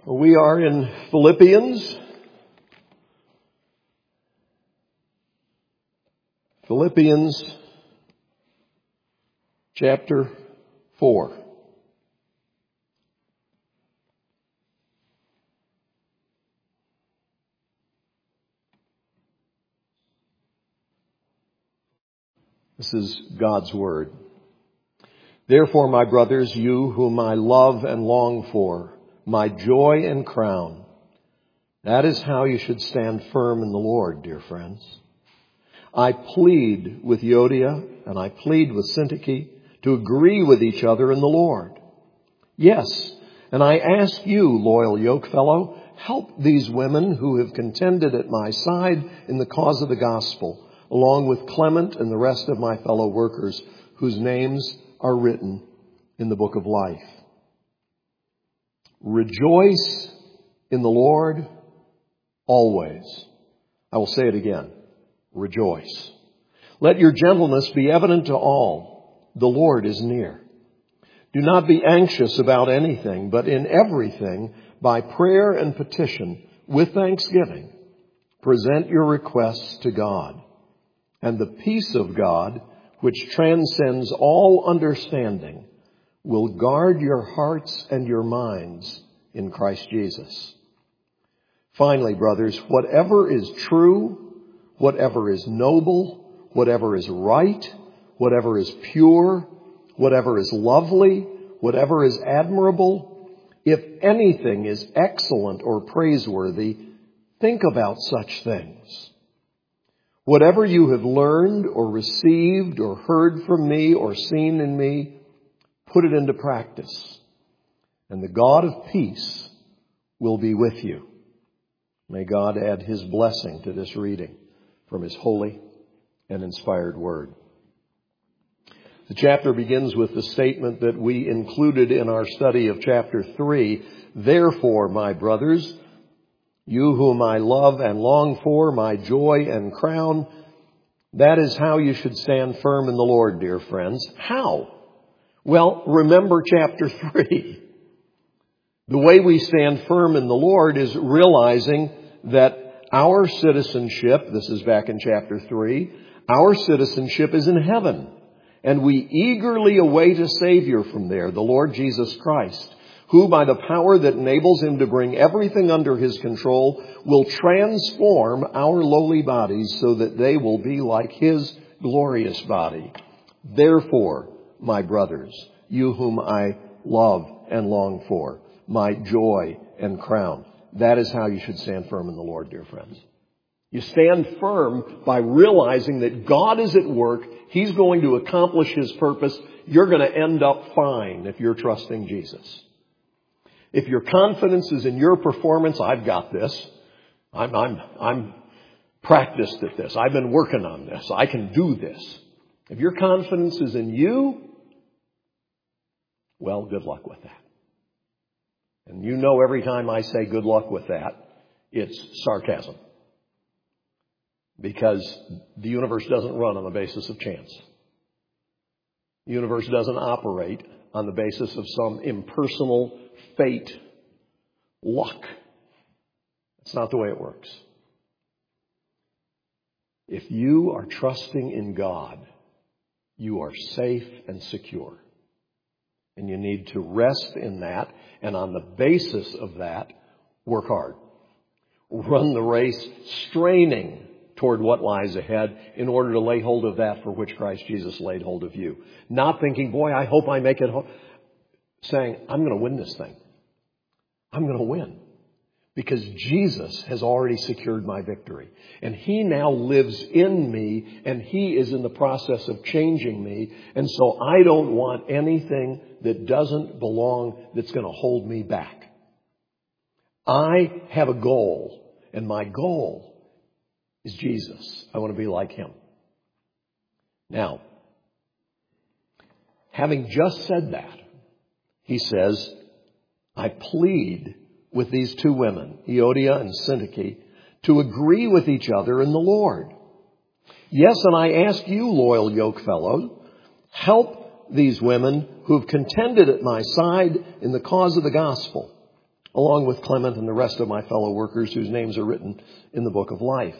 We are in Philippians. Philippians chapter 4. This is God's Word. Therefore, my brothers, you whom I love and long for, my joy and crown, that is how you should stand firm in the Lord, dear friends. I plead with Euodia and I plead with Syntyche to agree with each other in the Lord. Yes, and I ask you, loyal yokefellow, help these women who have contended at my side in the cause of the gospel, along with Clement and the rest of my fellow workers whose names are written in the book of life. Rejoice in the Lord always. I will say it again. Rejoice. Let your gentleness be evident to all. The Lord is near. Do not be anxious about anything, but in everything, by prayer and petition, with thanksgiving, present your requests to God. And the peace of God, which transcends all understanding, will guard your hearts and your minds in Christ Jesus. Finally, brothers, whatever is true, whatever is noble, whatever is right, whatever is pure, whatever is lovely, whatever is admirable, if anything is excellent or praiseworthy, think about such things. Whatever you have learned or received or heard from me or seen in me, put it into practice, and the God of peace will be with you. May God add His blessing to this reading from His holy and inspired word. The chapter begins with the statement that we included in our study of chapter 3. Therefore, my brothers, you whom I love and long for, my joy and crown, that is how you should stand firm in the Lord, dear friends. How? Well, remember chapter 3. The way we stand firm in the Lord is realizing that our citizenship, this is back in chapter 3, our citizenship is in heaven. And we eagerly await a Savior from there, the Lord Jesus Christ, who by the power that enables Him to bring everything under His control will transform our lowly bodies so that they will be like His glorious body. Therefore, my brothers, you whom I love and long for, my joy and crown. That is how you should stand firm in the Lord, dear friends. You stand firm by realizing that God is at work. He's going to accomplish His purpose. You're going to end up fine if you're trusting Jesus. If your confidence is in your performance, I've got this. I'm practiced at this. I've been working on this. I can do this. If your confidence is in you, well, good luck with that. And you know every time I say good luck with that, it's sarcasm. Because the universe doesn't run on the basis of chance. The universe doesn't operate on the basis of some impersonal fate, luck. That's not the way it works. If you are trusting in God, you are safe and secure. And you need to rest in that, and on the basis of that, work hard. Run the race straining toward what lies ahead in order to lay hold of that for which Christ Jesus laid hold of you. Not thinking, boy, I hope I make it home. Saying, I'm going to win this thing. I'm going to win. Because Jesus has already secured my victory. And He now lives in me, and He is in the process of changing me. And so I don't want anything that doesn't belong that's going to hold me back. I have a goal, and my goal is Jesus. I want to be like Him. Now, having just said that, he says, I plead with these two women, Euodia and Syntyche, to agree with each other in the Lord. Yes, and I ask you, loyal yokefellows, help these women who have contended at my side in the cause of the gospel, along with Clement and the rest of my fellow workers whose names are written in the book of life.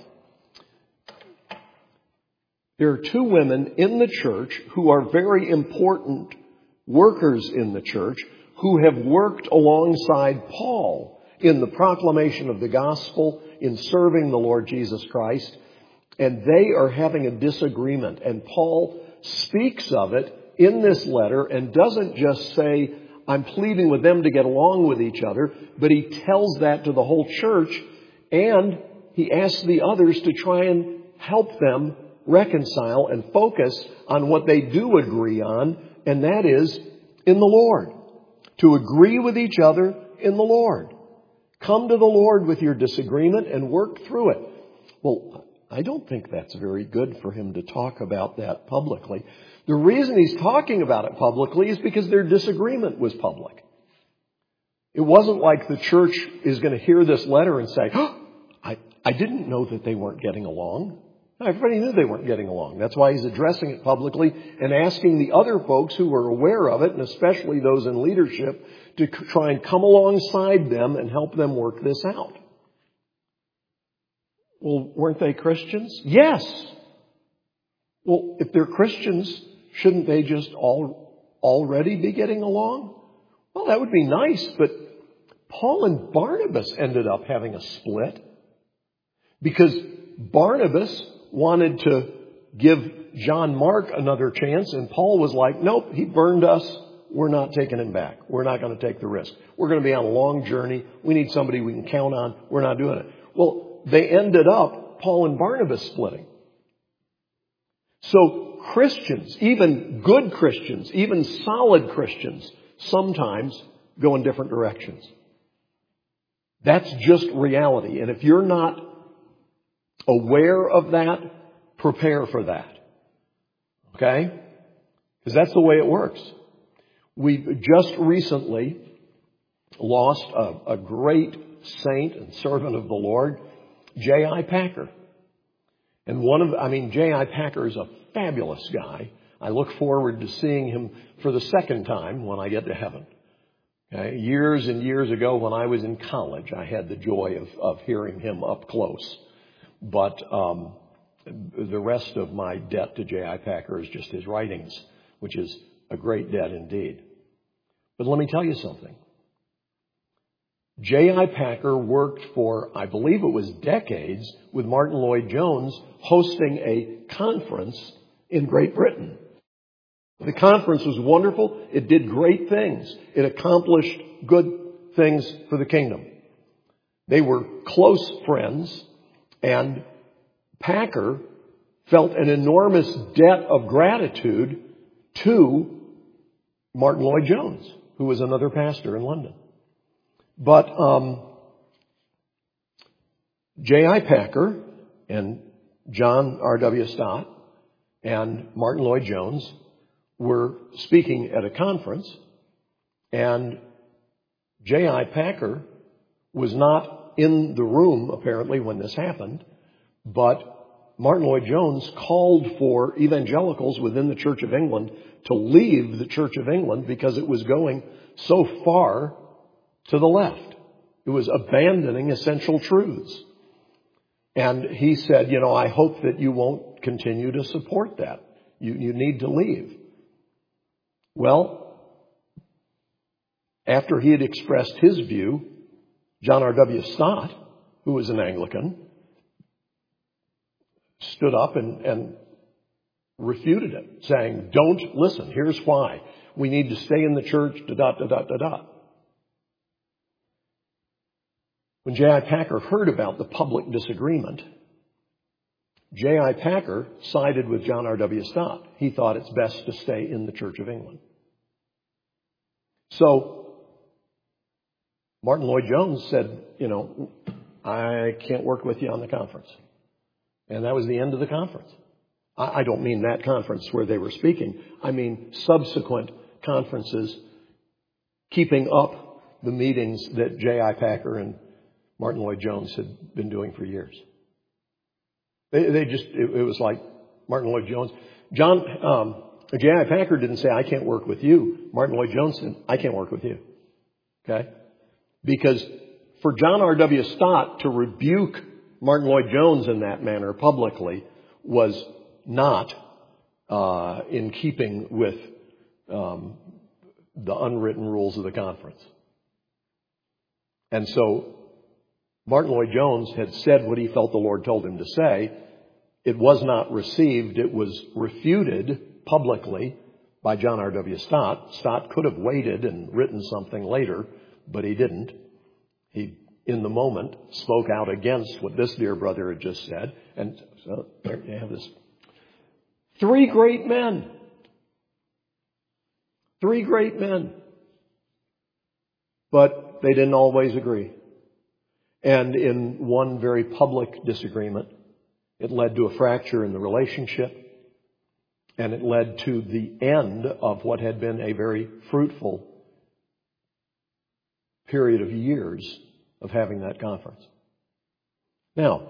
There are two women in the church who are very important workers in the church who have worked alongside Paul in the proclamation of the gospel, in serving the Lord Jesus Christ, and they are having a disagreement. And Paul speaks of it in this letter and doesn't just say, I'm pleading with them to get along with each other, but he tells that to the whole church, and he asks the others to try and help them reconcile and focus on what they do agree on, and that is in the Lord. To agree with each other in the Lord. Come to the Lord with your disagreement and work through it. Well, I don't think that's very good for him to talk about that publicly. The reason he's talking about it publicly is because their disagreement was public. It wasn't like the church is going to hear this letter and say, oh, I didn't know that they weren't getting along. Everybody knew they weren't getting along. That's why he's addressing it publicly and asking the other folks who were aware of it, and especially those in leadership, to try and come alongside them and help them work this out. Well, weren't they Christians? Yes. Well, if they're Christians, shouldn't they just already be getting along? Well, that would be nice, but Paul and Barnabas ended up having a split because Barnabas wanted to give John Mark another chance, and Paul was like, nope, he burned us. We're not taking him back. We're not going to take the risk. We're going to be on a long journey. We need somebody we can count on. We're not doing it. Well, they ended up, Paul and Barnabas, splitting. So Christians, even good Christians, even solid Christians, sometimes go in different directions. That's just reality. And if you're not aware of that, prepare for that. Okay? Because that's the way it works. We just recently lost a great saint and servant of the Lord, J.I. Packer. And J.I. Packer is a fabulous guy. I look forward to seeing him for the second time when I get to heaven. Okay? Years and years ago when I was in college, I had the joy of hearing him up close. But the rest of my debt to J.I. Packer is just his writings, which is a great debt indeed. But let me tell you something. J.I. Packer worked for, I believe it was decades, with Martin Lloyd-Jones hosting a conference in Great Britain. The conference was wonderful. It did great things. It accomplished good things for the kingdom. They were close friends, and Packer felt an enormous debt of gratitude to Martin Lloyd-Jones, who was another pastor in London. But J.I. Packer and John R.W. Stott and Martin Lloyd-Jones were speaking at a conference, and J.I. Packer was not in the room, apparently, when this happened, but Martin Lloyd-Jones called for evangelicals within the Church of England to leave the Church of England because it was going so far to the left. It was abandoning essential truths. And he said, I hope that you won't continue to support that. You need to leave. Well, after he had expressed his view, John R.W. Stott, who was an Anglican, stood up and refuted it, saying, don't listen. Here's why. We need to stay in the church, da-da-da-da-da-da. When J.I. Packer heard about the public disagreement, J.I. Packer sided with John R.W. Stott. He thought it's best to stay in the Church of England. So Martin Lloyd-Jones said, I can't work with you on the conference. And that was the end of the conference. I don't mean that conference where they were speaking. I mean subsequent conferences keeping up the meetings that J.I. Packer and Martin Lloyd-Jones had been doing for years. It was like Martin Lloyd-Jones. J.I. Packer didn't say, I can't work with you. Martin Lloyd-Jones said, I can't work with you. Okay? Because for John R.W. Stott to rebuke Martin Lloyd-Jones in that manner publicly was not in keeping with the unwritten rules of the conference. And so Martin Lloyd-Jones had said what he felt the Lord told him to say. It was not received. It was refuted publicly by John R.W. Stott. Stott could have waited and written something later, but he didn't. He, in the moment, spoke out against what this dear brother had just said. And so there you have this. Three great men. Three great men. But they didn't always agree. And in one very public disagreement, it led to a fracture in the relationship. And it led to the end of what had been a very fruitful period of years of having that conference. Now,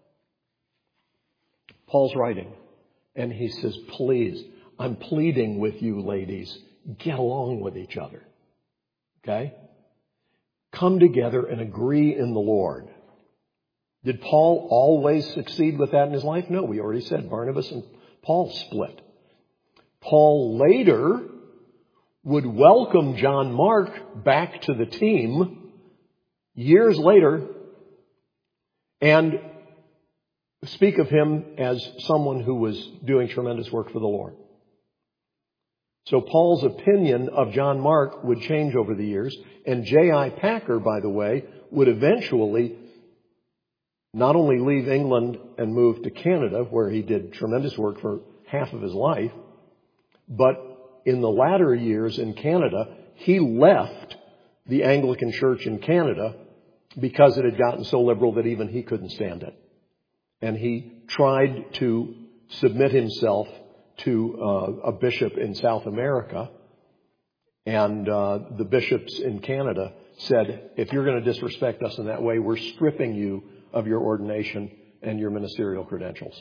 Paul's writing, and he says, please, I'm pleading with you ladies, get along with each other. Okay? Come together and agree in the Lord. Did Paul always succeed with that in his life? No, we already said Barnabas and Paul split. Paul later would welcome John Mark back to the team years later and speak of him as someone who was doing tremendous work for the Lord. So Paul's opinion of John Mark would change over the years, and J.I. Packer, by the way, would eventually not only leave England and move to Canada, where he did tremendous work for half of his life, but in the latter years in Canada, he left the Anglican Church in Canada because it had gotten so liberal that even he couldn't stand it. And he tried to submit himself to a bishop in South America. And the bishops in Canada said, if you're going to disrespect us in that way, we're stripping you of your ordination and your ministerial credentials.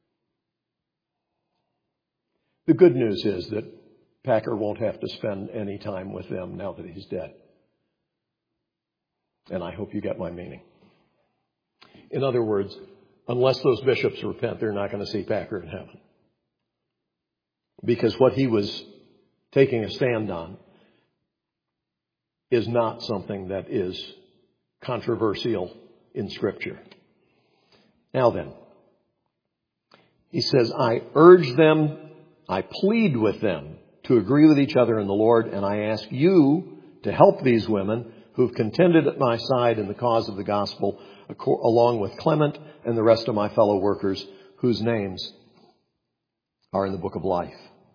The good news is that Packer won't have to spend any time with them now that he's dead. And I hope you get my meaning. In other words, unless those bishops repent, they're not going to see Packer in heaven. Because what he was taking a stand on is not something that is controversial in Scripture. Now then, he says, I urge them, I plead with them to agree with each other in the Lord, and I ask you to help these women who've contended at my side in the cause of the gospel, along with Clement and the rest of my fellow workers whose names are in the book of life.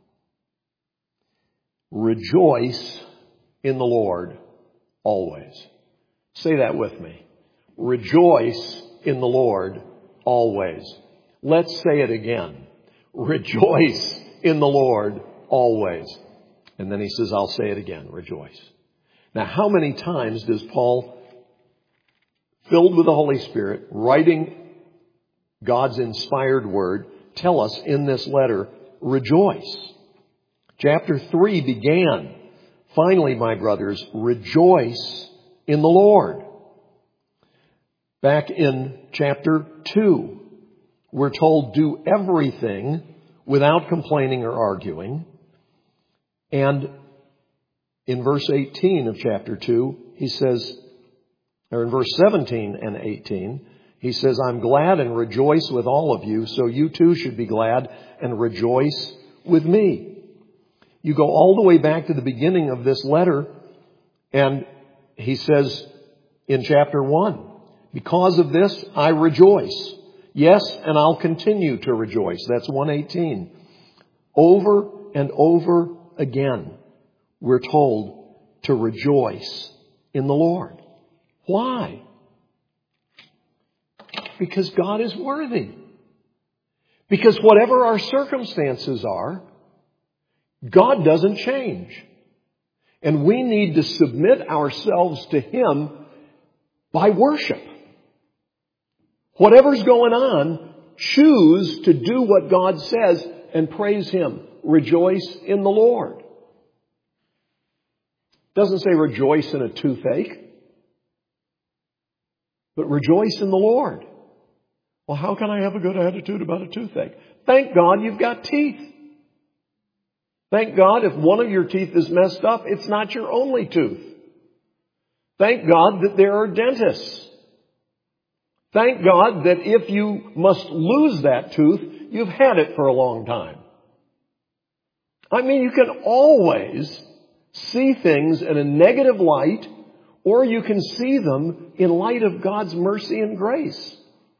Rejoice in the Lord always. Say that with me. Rejoice in the Lord always. Let's say it again. Rejoice in the Lord always. And then he says, I'll say it again. Rejoice. Now, how many times does Paul, filled with the Holy Spirit, writing God's inspired word, tell us in this letter, rejoice? Chapter 3 began, finally, my brothers, rejoice in the Lord. Back in chapter 2, we're told, do everything without complaining or arguing. And in verse 18 of chapter 2, he says, or in verse 17 and 18, he says, I'm glad and rejoice with all of you, so you too should be glad and rejoice with me. You go all the way back to the beginning of this letter, and he says in chapter 1, because of this, I rejoice. Yes, and I'll continue to rejoice. That's 1:18. Over and over again, we're told to rejoice in the Lord. Why? Because God is worthy. Because whatever our circumstances are, God doesn't change. And we need to submit ourselves to Him by worship. Whatever's going on, choose to do what God says and praise Him. Rejoice in the Lord. It doesn't say rejoice in a toothache. but rejoice in the Lord. Well, how can I have a good attitude about a toothache? Thank God you've got teeth. Thank God if one of your teeth is messed up, it's not your only tooth. Thank God that there are dentists. Thank God that if you must lose that tooth, you've had it for a long time. I mean, you can always see things in a negative light, or you can see them in light of God's mercy and grace.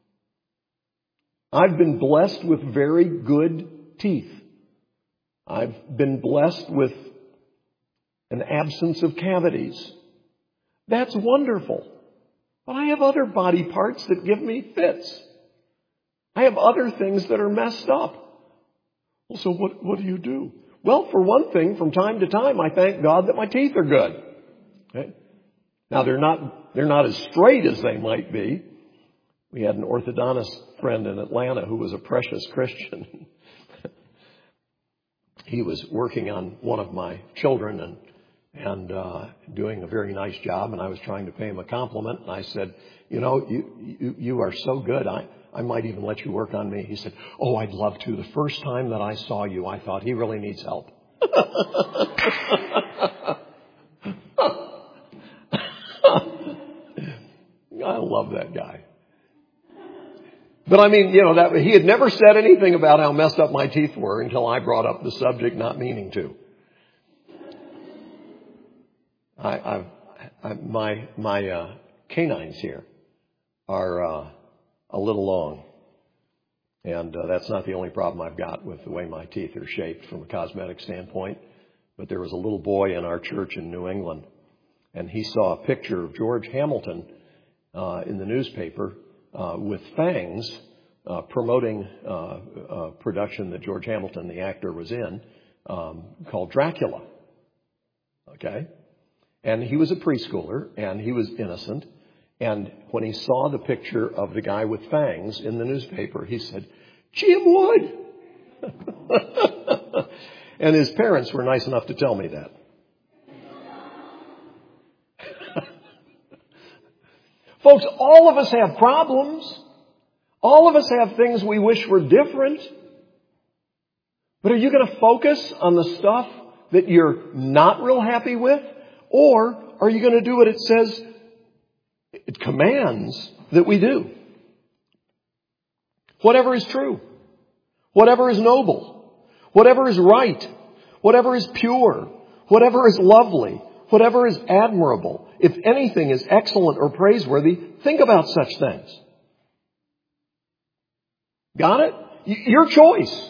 I've been blessed with very good teeth. I've been blessed with an absence of cavities. That's wonderful. But I have other body parts that give me fits. I have other things that are messed up. Well, so what do you do? Well, for one thing, from time to time, I thank God that my teeth are good. Okay? Now, they're not as straight as they might be. We had an orthodontist friend in Atlanta who was a precious Christian. He was working on one of my children and doing a very nice job, and I was trying to pay him a compliment, and I said, you know, you are so good, I might even let you work on me. He said, oh, I'd love to. The first time that I saw you, I thought he really needs help. I love that guy. But I mean, you know, that he had never said anything about how messed up my teeth were until I brought up the subject, not meaning to. My canines here are a little long, and that's not the only problem I've got with the way my teeth are shaped from a cosmetic standpoint. But there was a little boy in our church in New England, and he saw a picture of George Hamilton in the newspaper with fangs, promoting a production that George Hamilton, the actor, was in, called Dracula. Okay? And he was a preschooler, and he was innocent. And when he saw the picture of the guy with fangs in the newspaper, he said, Jim Wood! And his parents were nice enough to tell me that. Folks, all of us have problems. All of us have things we wish were different. But are you going to focus on the stuff that you're not real happy with? Or are you going to do what it says, it commands that we do? Whatever is true, whatever is noble, whatever is right, whatever is pure, whatever is lovely, whatever is admirable, if anything is excellent or praiseworthy, think about such things. Got it? Your choice.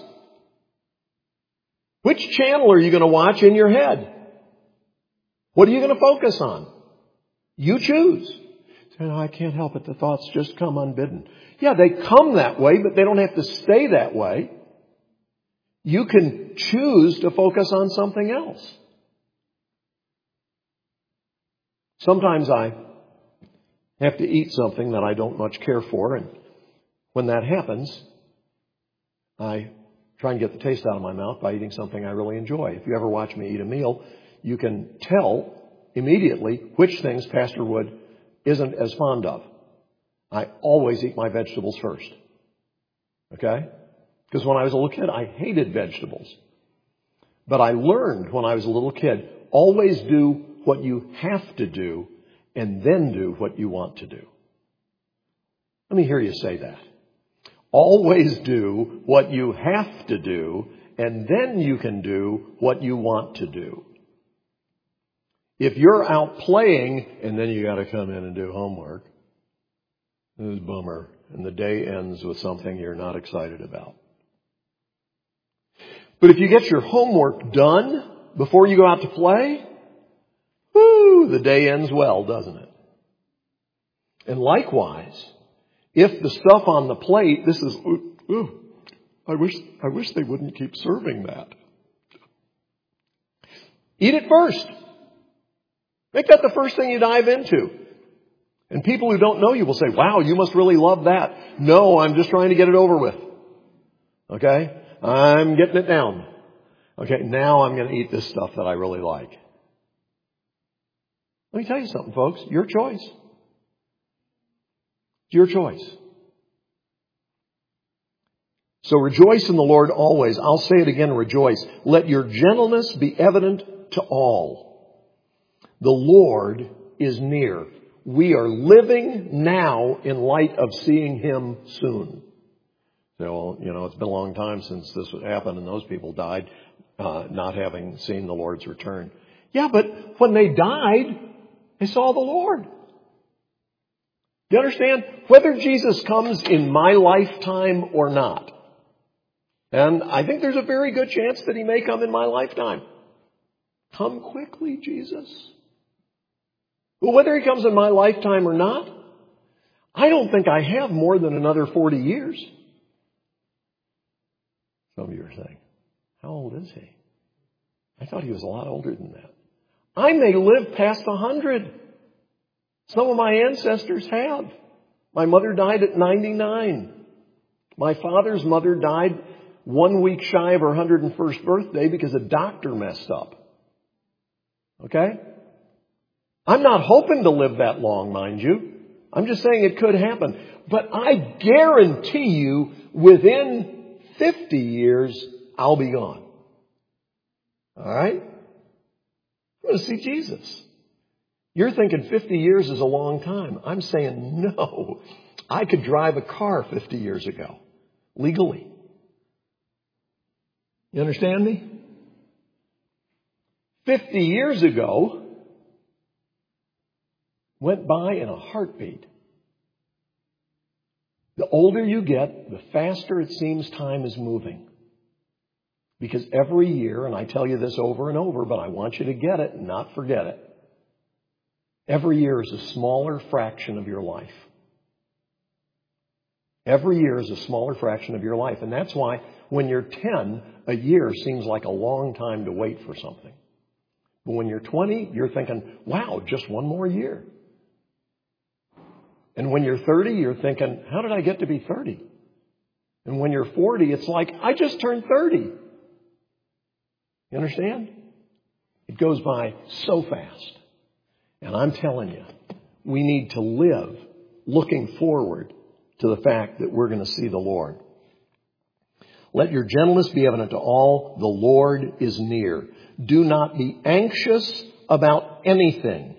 Which channel are you going to watch in your head? What are you going to focus on? You choose. I can't help it. The thoughts just come unbidden. Yeah, they come that way, but they don't have to stay that way. You can choose to focus on something else. Sometimes I have to eat something that I don't much care for, and when that happens, I try and get the taste out of my mouth by eating something I really enjoy. If you ever watch me eat a meal, you can tell immediately which things Pastor Wood isn't as fond of. I always eat my vegetables first. Okay? Because when I was a little kid, I hated vegetables. But I learned when I was a little kid, always do what you have to do and then do what you want to do. Let me hear you say that. Always do what you have to do and then you can do what you want to do. If you're out playing and then you got to come in and do homework, this is a bummer. And the day ends with something you're not excited about. But if you get your homework done before you go out to play, whoo, the day ends well, doesn't it? And likewise, if the stuff on the plate, this is, I wish they wouldn't keep serving that. Eat it first. Make that the first thing you dive into. And people who don't know you will say, wow, you must really love that. No, I'm just trying to get it over with. Okay? I'm getting it down. Okay, now I'm going to eat this stuff that I really like. Let me tell you something, folks. Your choice. It's your choice. So rejoice in the Lord always. I'll say it again, rejoice. Let your gentleness be evident to all. The Lord is near. We are living now in light of seeing Him soon. So, it's been a long time since this happened and those people died, not having seen the Lord's return. Yeah, but when they died, they saw the Lord. You understand? Whether Jesus comes in my lifetime or not, and I think there's a very good chance that He may come in my lifetime. Come quickly, Jesus. Well, whether He comes in my lifetime or not, I don't think I have more than another 40 years. Some of you are saying, how old is he? I thought he was a lot older than that. I may live past 100. Some of my ancestors have. My mother died at 99. My father's mother died 1 week shy of her 101st birthday because a doctor messed up. Okay? I'm not hoping to live that long, mind you. I'm just saying it could happen. But I guarantee you, within 50 years, I'll be gone. All right? I'm going to see Jesus. You're thinking 50 years is a long time. I'm saying no. I could drive a car 50 years ago, legally. You understand me? 50 years ago went by in a heartbeat. The older you get, the faster it seems time is moving. Because every year, and I tell you this over and over, but I want you to get it and not forget it. Every year is a smaller fraction of your life. Every year is a smaller fraction of your life. And that's why when you're 10, a year seems like a long time to wait for something. But when you're 20, you're thinking, wow, just one more year. And when you're 30, you're thinking, how did I get to be 30? And when you're 40, it's like, I just turned 30. You understand? It goes by so fast. And I'm telling you, we need to live looking forward to the fact that we're going to see the Lord. Let your gentleness be evident to all. The Lord is near. Do not be anxious about anything.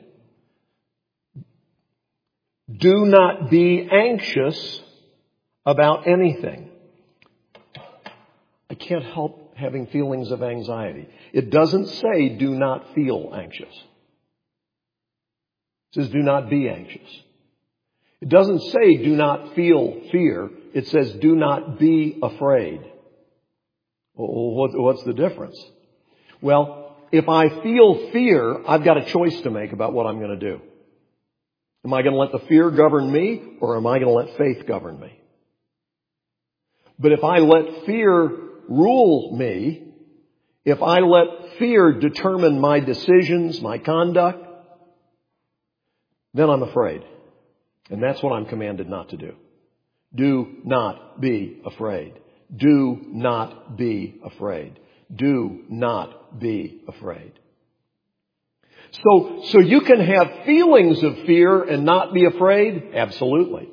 Do not be anxious about anything. I can't help having feelings of anxiety. It doesn't say do not feel anxious. It says do not be anxious. It doesn't say do not feel fear. It says do not be afraid. Well, what's the difference? Well, if I feel fear, I've got a choice to make about what I'm going to do. Am I going to let the fear govern me, or am I going to let faith govern me? But if I let fear rule me, if I let fear determine my decisions, my conduct, then I'm afraid. And that's what I'm commanded not to do. Do not be afraid. Do not be afraid. Do not be afraid. So you can have feelings of fear and not be afraid? Absolutely.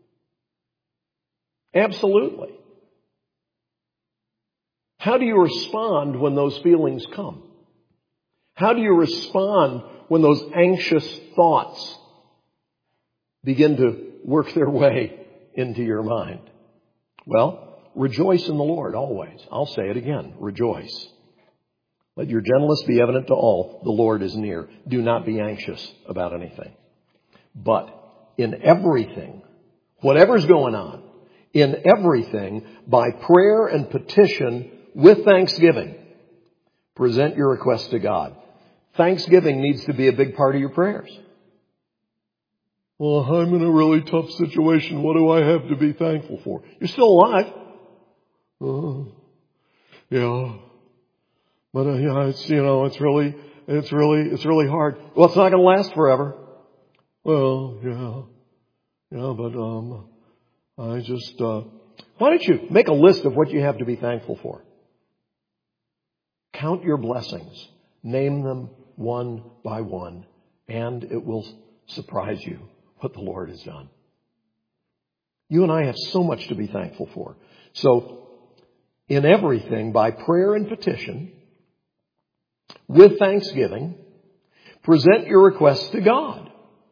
Absolutely. How do you respond when those feelings come? How do you respond when those anxious thoughts begin to work their way into your mind? Well, rejoice in the Lord always. I'll say it again. Rejoice. Let your gentleness be evident to all. The Lord is near. Do not be anxious about anything. But in everything, whatever's going on, in everything, by prayer and petition with thanksgiving, present your requests to God. Thanksgiving needs to be a big part of your prayers. Well, I'm in a really tough situation. What do I have to be thankful for? You're still alive. Yeah. But it's really hard. Well, it's not going to last forever. Well, but I just why don't you make a list of what you have to be thankful for? Count your blessings, name them one by one, and it will surprise you what the Lord has done. You and I have so much to be thankful for. So, in everything, by prayer and petition, with thanksgiving, present your requests to God.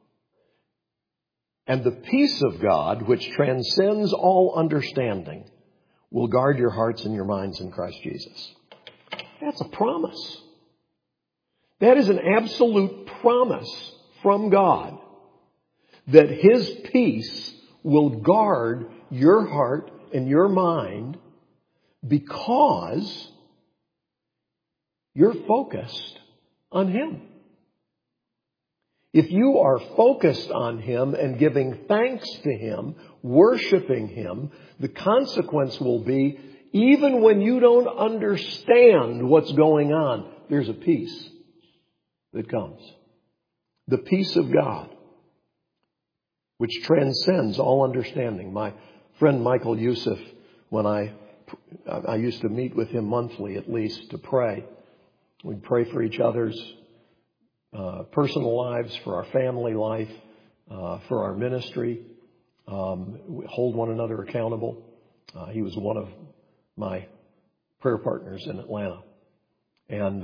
And the peace of God, which transcends all understanding, will guard your hearts and your minds in Christ Jesus. That's a promise. That is an absolute promise from God that His peace will guard your heart and your mind because you're focused on Him. If you are focused on Him and giving thanks to Him, worshiping Him, the consequence will be, even when you don't understand what's going on, there's a peace that comes. The peace of God, which transcends all understanding. My friend Michael Youssef, when I used to meet with him monthly at least to pray. We'd pray for each other's personal lives, for our family life, for our ministry. We hold one another accountable. He was one of my prayer partners in Atlanta. And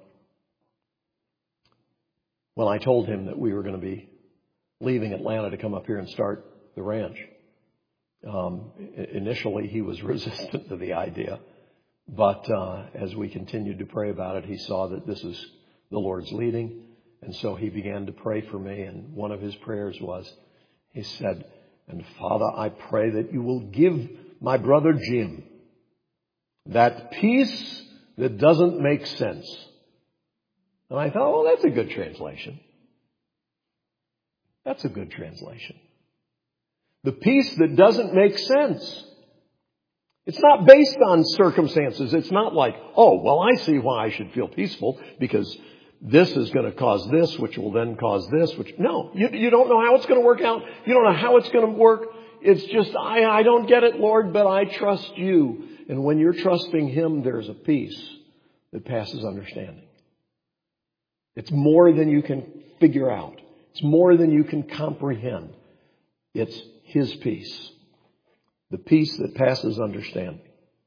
when I told him that we were going to be leaving Atlanta to come up here and start the ranch, initially he was resistant to the idea. But as we continued to pray about it, he saw that this is the Lord's leading. And so he began to pray for me. And one of his prayers was, he said, "And Father, I pray that you will give my brother Jim that peace that doesn't make sense." And I thought, well, that's a good translation. That's a good translation. The peace that doesn't make sense. It's not based on circumstances. It's not like, oh, well, I see why I should feel peaceful because this is going to cause this, which will then cause this. No, you don't know how it's going to work out. You don't know how it's going to work. It's just, I don't get it, Lord, but I trust you. And when you're trusting Him, there's a peace that passes understanding. It's more than you can figure out. It's more than you can comprehend. It's His peace. The peace that passes understanding.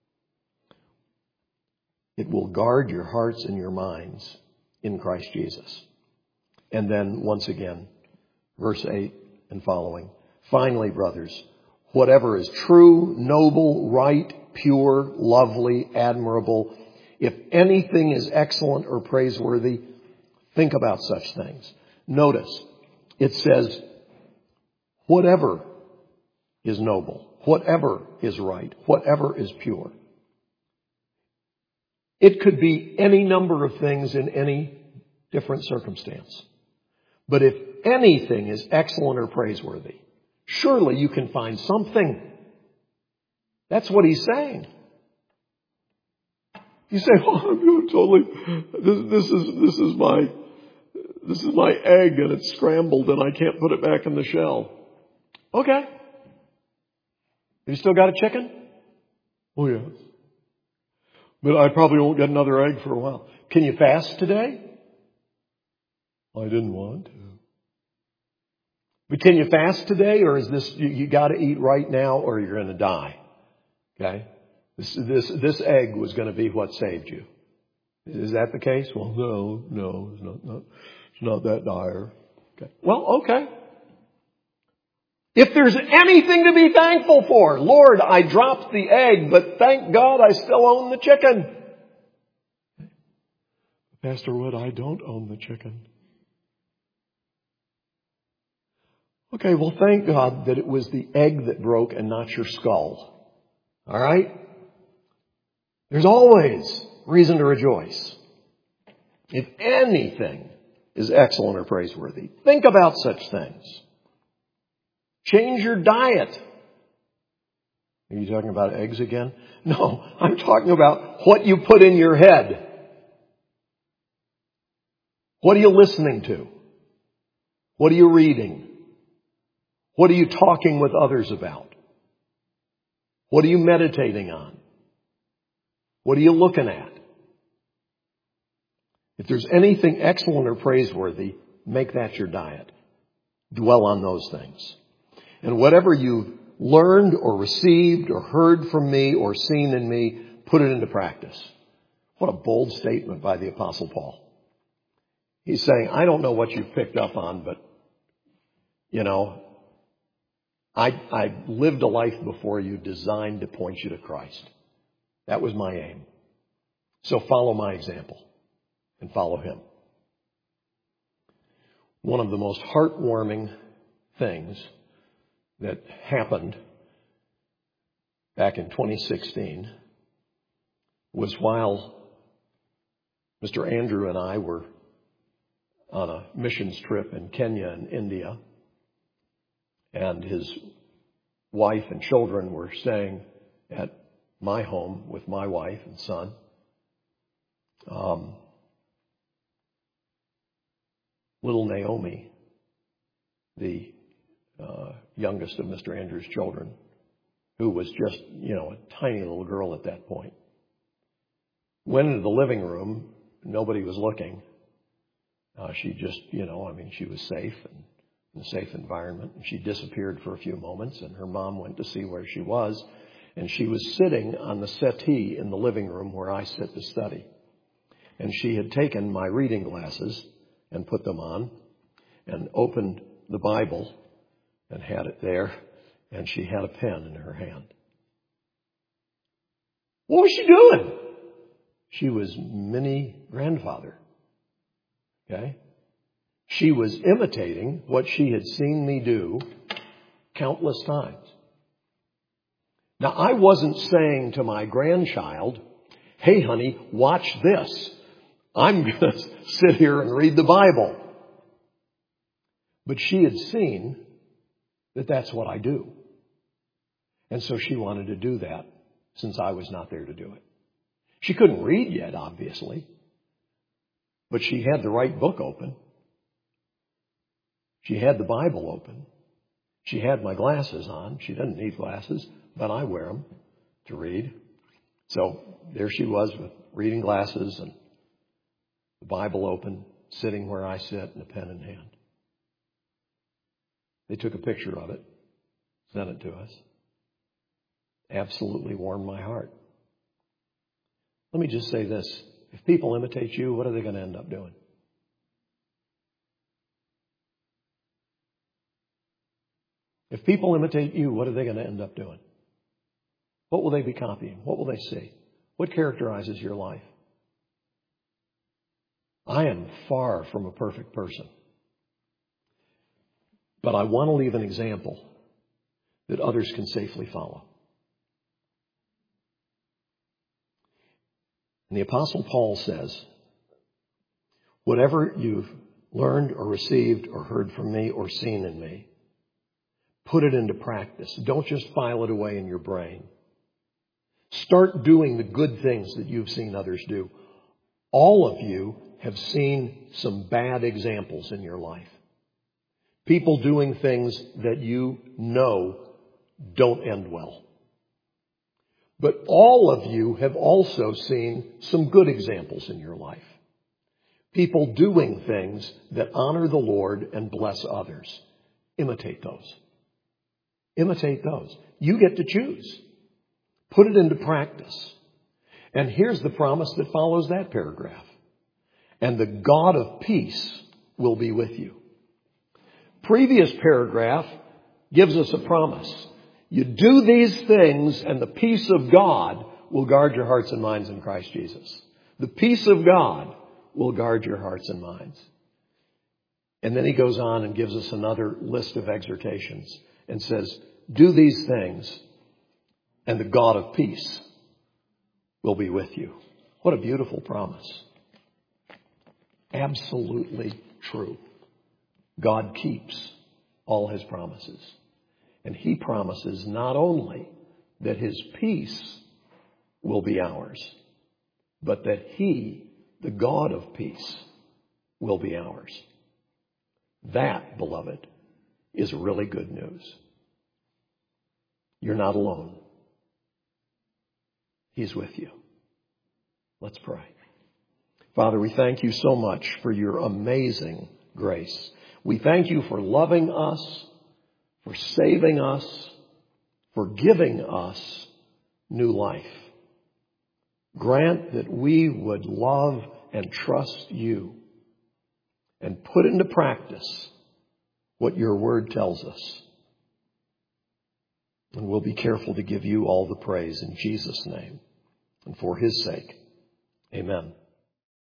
It will guard your hearts and your minds in Christ Jesus. And then, once again, verse 8 and following. Finally, brothers, whatever is true, noble, right, pure, lovely, admirable, if anything is excellent or praiseworthy, think about such things. Notice, it says, whatever is noble, whatever is right, whatever is pure. It could be any number of things in any different circumstance. But if anything is excellent or praiseworthy, surely you can find something. That's what he's saying. You say, "Oh, I'm totally. This is my egg and it's scrambled and I can't put it back in the shell." Okay. You still got a chicken? Oh, yes. But I probably won't get another egg for a while. Can you fast today? I didn't want to. But can you fast today, or is this, you got to eat right now or you're going to die? Okay? This egg was going to be what saved you. Is that the case? Well, no, it's not that dire. Okay. Well, okay. If there's anything to be thankful for, Lord, I dropped the egg, but thank God I still own the chicken. Pastor Wood, I don't own the chicken. Okay, well, thank God that it was the egg that broke and not your skull. All right? There's always reason to rejoice. If anything is excellent or praiseworthy, think about such things. Change your diet. Are you talking about eggs again? No, I'm talking about what you put in your head. What are you listening to? What are you reading? What are you talking with others about? What are you meditating on? What are you looking at? If there's anything excellent or praiseworthy, make that your diet. Dwell on those things. And whatever you've learned or received or heard from me or seen in me, put it into practice. What a bold statement by the Apostle Paul. He's saying, I don't know what you've picked up on, but, I lived a life before you designed to point you to Christ. That was my aim. So follow my example and follow him. One of the most heartwarming things that happened back in 2016 was while Mr. Andrew and I were on a missions trip in Kenya and India, and his wife and children were staying at my home with my wife and son. Little Naomi, the youngest of Mr. Andrew's children, who was just, a tiny little girl at that point, went into the living room. Nobody was looking. She just, she was safe and in a safe environment. And she disappeared for a few moments, and her mom went to see where she was. And she was sitting on the settee in the living room where I sit to study. And she had taken my reading glasses and put them on and opened the Bible and had it there. And she had a pen in her hand. What was she doing? She was mini grandfather. Okay? She was imitating what she had seen me do countless times. Now, I wasn't saying to my grandchild, hey, honey, watch this. I'm going to sit here and read the Bible. But she had seen that that's what I do. And so she wanted to do that since I was not there to do it. She couldn't read yet, obviously. But she had the right book open. She had the Bible open. She had my glasses on. She doesn't need glasses, but I wear them to read. So there she was with reading glasses and the Bible open, sitting where I sit and a pen in hand. They took a picture of it, sent it to us. Absolutely warmed my heart. Let me just say this. If people imitate you, what are they going to end up doing? If people imitate you, what are they going to end up doing? What will they be copying? What will they see? What characterizes your life? I am far from a perfect person. But I want to leave an example that others can safely follow. And the Apostle Paul says, whatever you've learned or received or heard from me or seen in me, put it into practice. Don't just file it away in your brain. Start doing the good things that you've seen others do. All of you have seen some bad examples in your life. People doing things that you know don't end well. But all of you have also seen some good examples in your life. People doing things that honor the Lord and bless others. Imitate those. Imitate those. You get to choose. Put it into practice. And here's the promise that follows that paragraph. And the God of peace will be with you. Previous paragraph gives us a promise. You do these things and the peace of God will guard your hearts and minds in Christ Jesus. The peace of God will guard your hearts and minds. And then he goes on and gives us another list of exhortations and says, do these things and the God of peace will be with you. What a beautiful promise. Absolutely true. God keeps all his promises. And he promises not only that his peace will be ours, but that he, the God of peace, will be ours. That, beloved, is really good news. You're not alone. He's with you. Let's pray. Father, we thank you so much for your amazing grace. We thank you for loving us, for saving us, for giving us new life. Grant that we would love and trust you and put into practice what your word tells us. And we'll be careful to give you all the praise in Jesus' name and for his sake. Amen.